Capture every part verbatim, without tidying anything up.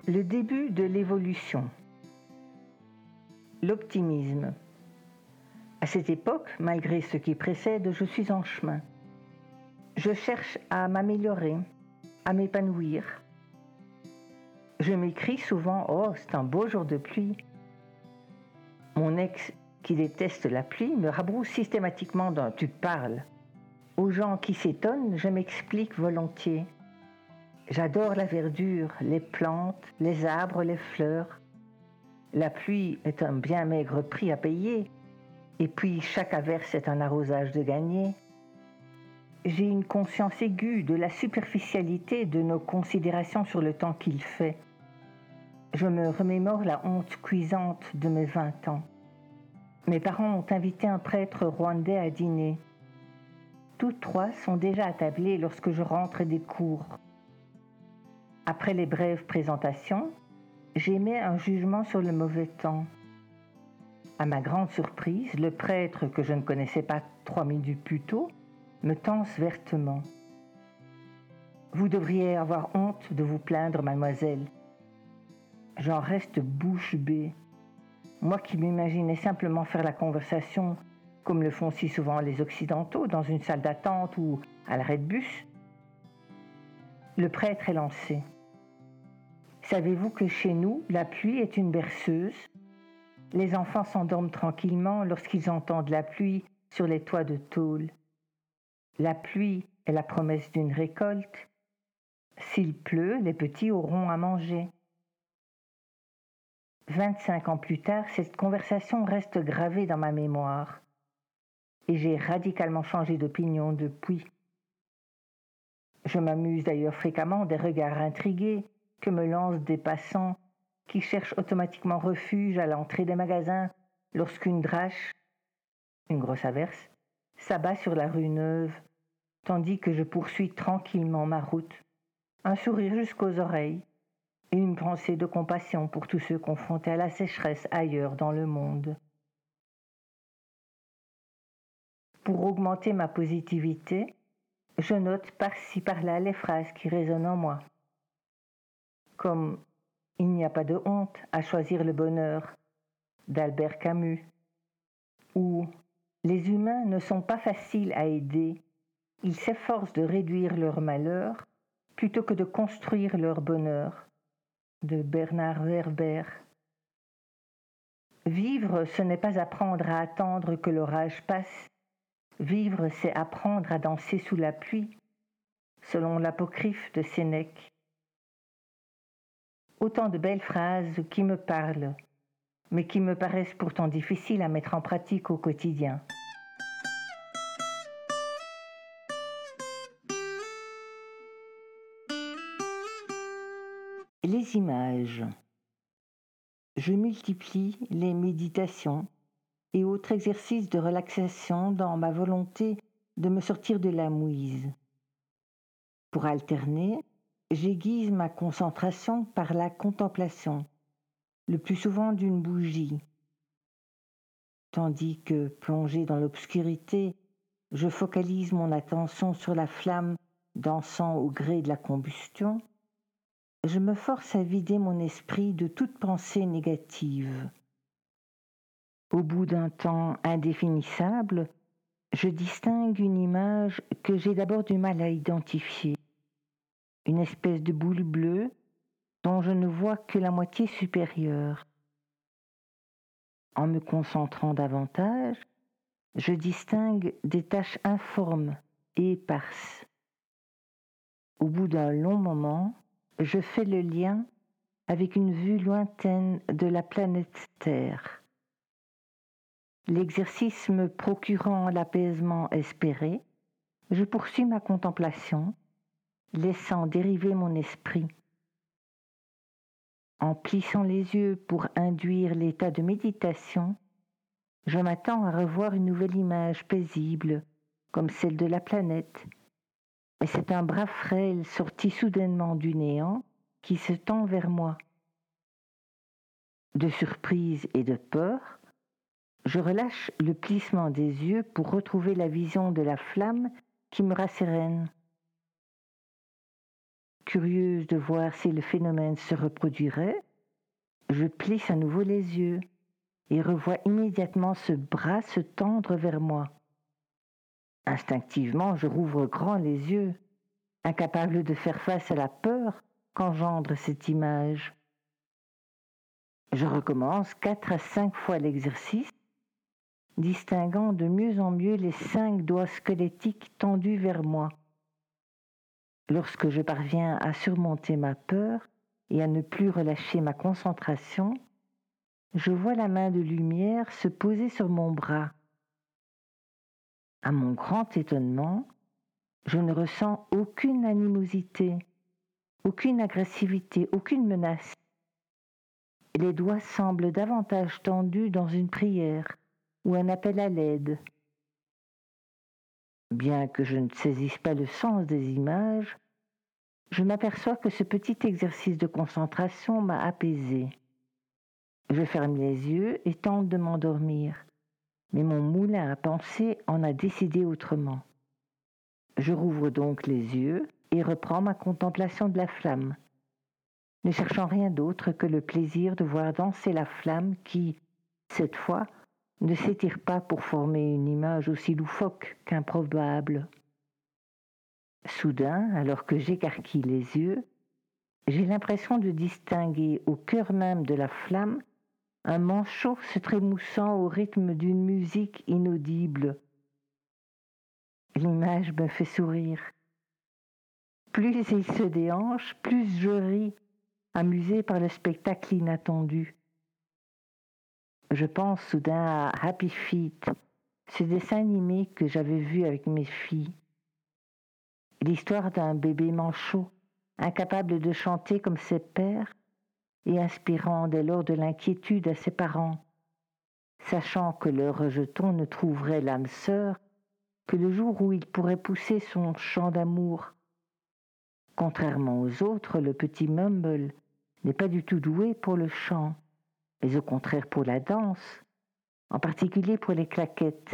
Le début de l'évolution. L'optimisme. À cette époque, malgré ce qui précède, je suis en chemin. Je cherche à m'améliorer, à m'épanouir. Je m'écris souvent « Oh, c'est un beau jour de pluie ». Mon ex, qui déteste la pluie, me rabrousse systématiquement dans « Tu parles ». Aux gens qui s'étonnent, je m'explique volontiers. J'adore la verdure, les plantes, les arbres, les fleurs. La pluie est un bien maigre prix à payer, et puis chaque averse est un arrosage de gagné. J'ai une conscience aiguë de la superficialité de nos considérations sur le temps qu'il fait. Je me remémore la honte cuisante de mes vingt ans. Mes parents ont invité un prêtre rwandais à dîner. Tous trois sont déjà attablés lorsque je rentre des cours. Après les brèves présentations, j'émets un jugement sur le mauvais temps. À ma grande surprise, le prêtre, que je ne connaissais pas trois minutes plus tôt, me tense vertement. « Vous devriez avoir honte de vous plaindre, mademoiselle. » J'en reste bouche bée. Moi qui m'imaginais simplement faire la conversation, comme le font si souvent les Occidentaux, dans une salle d'attente ou à l'arrêt de bus. Le prêtre est lancé. « Savez-vous que chez nous, la pluie est une berceuse ? Les enfants s'endorment tranquillement lorsqu'ils entendent la pluie sur les toits de tôle. La pluie est la promesse d'une récolte. S'il pleut, les petits auront à manger. » Vingt-cinq ans plus tard, cette conversation reste gravée dans ma mémoire. Et j'ai radicalement changé d'opinion depuis. Je m'amuse d'ailleurs fréquemment des regards intrigués que me lancent des passants qui cherchent automatiquement refuge à l'entrée des magasins lorsqu'une drache, une grosse averse, s'abat sur la rue Neuve, tandis que je poursuis tranquillement ma route, un sourire jusqu'aux oreilles et une pensée de compassion pour tous ceux confrontés à la sécheresse ailleurs dans le monde. Pour augmenter ma positivité, je note par-ci par-là les phrases qui résonnent en moi, comme « Il n'y a pas de honte à choisir le bonheur » d'Albert Camus, ou « Les humains ne sont pas faciles à aider, ils s'efforcent de réduire leur malheur plutôt que de construire leur bonheur » de Bernard Werber. Vivre, ce n'est pas apprendre à attendre que l'orage passe. Vivre, c'est apprendre à danser sous la pluie, selon l'apocryphe de Sénèque. Autant de belles phrases qui me parlent, mais qui me paraissent pourtant difficiles à mettre en pratique au quotidien. Les images. Je multiplie les méditations et autres exercices de relaxation dans ma volonté de me sortir de la mouise. Pour alterner, j'aiguise ma concentration par la contemplation, le plus souvent d'une bougie, tandis que, plongé dans l'obscurité, je focalise mon attention sur la flamme dansant au gré de la combustion. Je me force à vider mon esprit de toute pensée négative. Au bout d'un temps indéfinissable, je distingue une image que j'ai d'abord du mal à identifier, une espèce de boule bleue dont je ne vois que la moitié supérieure. En me concentrant davantage, je distingue des taches informes et éparses. Au bout d'un long moment, je fais le lien avec une vue lointaine de la planète Terre. L'exercice me procurant l'apaisement espéré, je poursuis ma contemplation, laissant dériver mon esprit. En plissant les yeux pour induire l'état de méditation, je m'attends à revoir une nouvelle image paisible, comme celle de la planète. Et c'est un bras frêle sorti soudainement du néant qui se tend vers moi. De surprise et de peur, je relâche le plissement des yeux pour retrouver la vision de la flamme qui me rassérène. Curieuse de voir si le phénomène se reproduirait, je plisse à nouveau les yeux et revois immédiatement ce bras se tendre vers moi. Instinctivement, je rouvre grand les yeux, incapable de faire face à la peur qu'engendre cette image. Je recommence quatre à cinq fois l'exercice, distinguant de mieux en mieux les cinq doigts squelettiques tendus vers moi. Lorsque je parviens à surmonter ma peur et à ne plus relâcher ma concentration, je vois la main de lumière se poser sur mon bras. À mon grand étonnement, je ne ressens aucune animosité, aucune agressivité, aucune menace. Les doigts semblent davantage tendus dans une prière ou un appel à l'aide. Bien que je ne saisisse pas le sens des images, je m'aperçois que ce petit exercice de concentration m'a apaisé. Je ferme les yeux et tente de m'endormir, mais mon moulin à penser en a décidé autrement. Je rouvre donc les yeux et reprends ma contemplation de la flamme, ne cherchant rien d'autre que le plaisir de voir danser la flamme qui, cette fois, ne s'étire pas pour former une image aussi loufoque qu'improbable. Soudain, alors que j'écarquille les yeux, j'ai l'impression de distinguer au cœur même de la flamme un manchot se trémoussant au rythme d'une musique inaudible. L'image me fait sourire. Plus il se déhanche, plus je ris, amusé par le spectacle inattendu. Je pense soudain à Happy Feet, ce dessin animé que j'avais vu avec mes filles. L'histoire d'un bébé manchot, incapable de chanter comme ses pères et inspirant dès lors de l'inquiétude à ses parents, sachant que leur rejeton ne trouverait l'âme sœur que le jour où il pourrait pousser son chant d'amour. Contrairement aux autres, le petit Mumble n'est pas du tout doué pour le chant, mais au contraire pour la danse, en particulier pour les claquettes.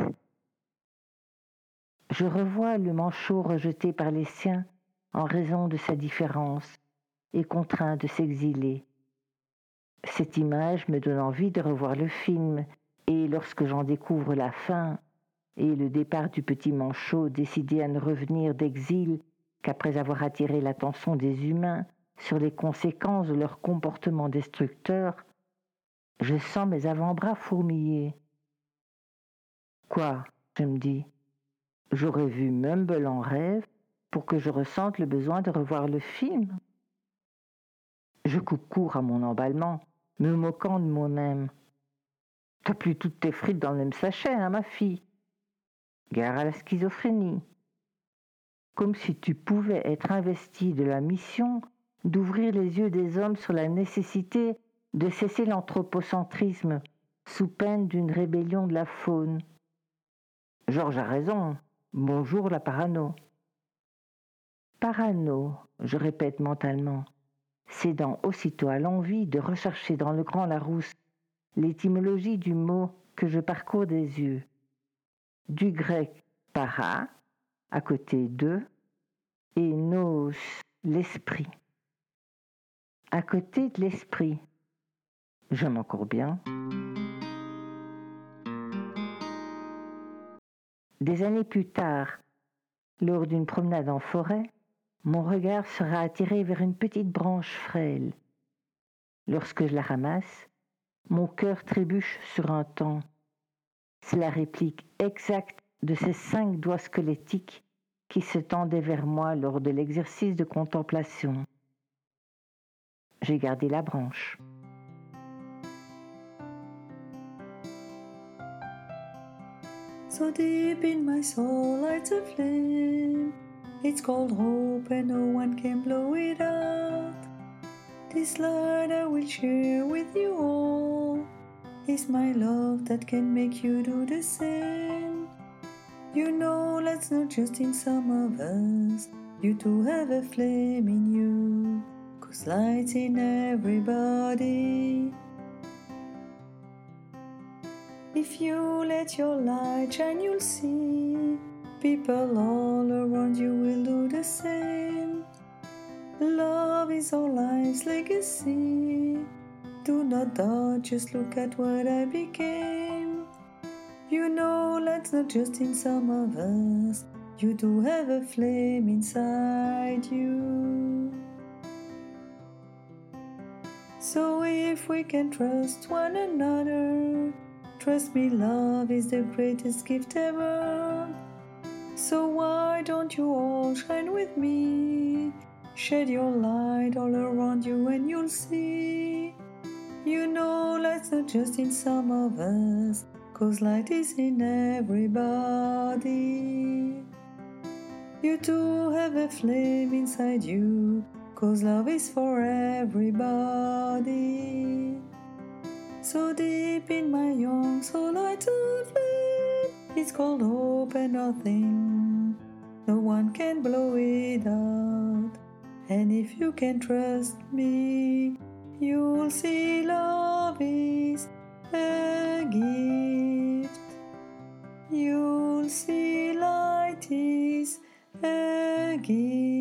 Je revois le manchot rejeté par les siens en raison de sa différence et contraint de s'exiler. Cette image me donne envie de revoir le film, et lorsque j'en découvre la fin et le départ du petit manchot décidé à ne revenir d'exil qu'après avoir attiré l'attention des humains sur les conséquences de leur comportement destructeur, je sens mes avant-bras fourmiller. Quoi, je me dis, j'aurais vu Mumble en rêve pour que je ressente le besoin de revoir le film. Je coupe court à mon emballement, me moquant de moi-même. T'as plus toutes tes frites dans le même sachet, hein, ma fille? Gare à la schizophrénie. Comme si tu pouvais être investi de la mission d'ouvrir les yeux des hommes sur la nécessité de cesser l'anthropocentrisme sous peine d'une rébellion de la faune. Georges a raison. Bonjour la parano. Parano, je répète mentalement, cédant aussitôt à l'envie de rechercher dans le grand Larousse l'étymologie du mot que je parcours des yeux. Du grec para, à côté de, et nous, l'esprit. À côté de l'esprit. Je m'en cours bien. Des années plus tard, lors d'une promenade en forêt, mon regard sera attiré vers une petite branche frêle. Lorsque je la ramasse, mon cœur trébuche sur un temps. C'est la réplique exacte de ces cinq doigts squelettiques qui se tendaient vers moi lors de l'exercice de contemplation. J'ai gardé la branche. So deep in my soul lights a flame. It's called hope and no one can blow it out. This light I will share with you all. It's my love that can make you do the same. You know that's not just in some of us. You too have a flame in you, 'cause light's in everybody. If you let your light shine, you'll see people all around you will do the same. Love is our life's legacy. Do not doubt, just look at what I became. You know, light's not just in some of us. You do have a flame inside you. So if we can trust one another, trust me, love is the greatest gift ever. So why don't you all shine with me? Shed your light all around you and you'll see. You know, light's not just in some of us, 'cause light is in everybody. You too have a flame inside you, 'cause love is for everybody. So deep in my young soul lights a flame. It's called hope and nothing. No one can blow it out. And if you can trust me, you'll see love is a gift. You'll see light is a gift.